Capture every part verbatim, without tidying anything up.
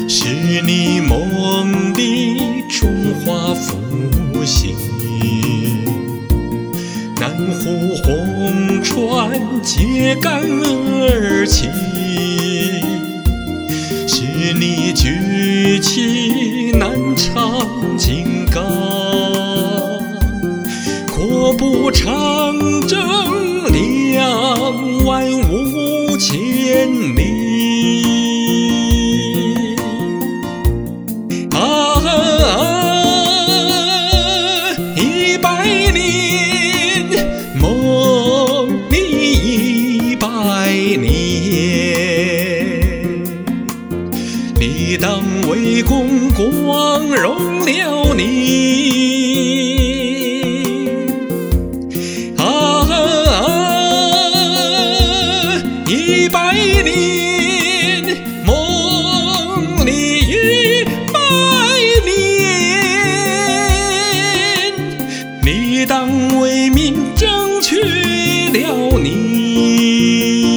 是你梦里中华复兴，南湖红船揭竿而起，是你举起南昌金刚，阔步长征两万五千里。你当为公光荣了你，啊啊！一百年，梦里一百年，你当为民争取了你。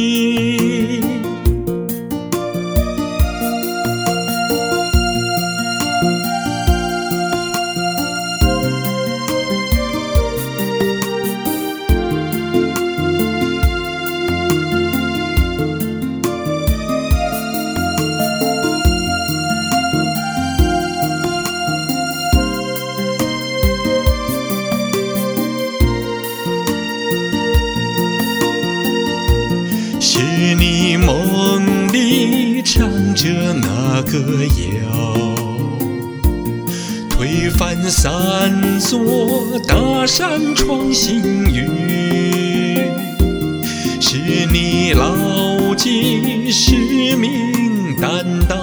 是你梦里唱着那个谣，推翻三座大山创新域，是你牢记使命担当，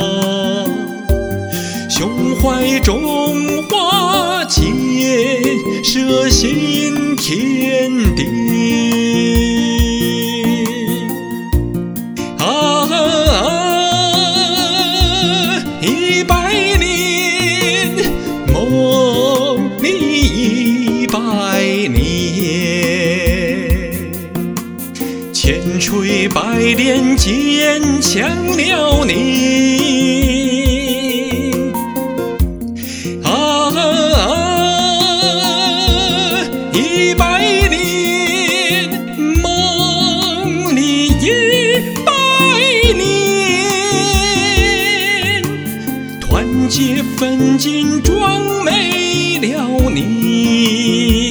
胸怀中华建设新天地。一百年，梦里一百年，千锤百炼坚强了你，啊啊！一百年，梦里一百年。团结奋进，壮美了你。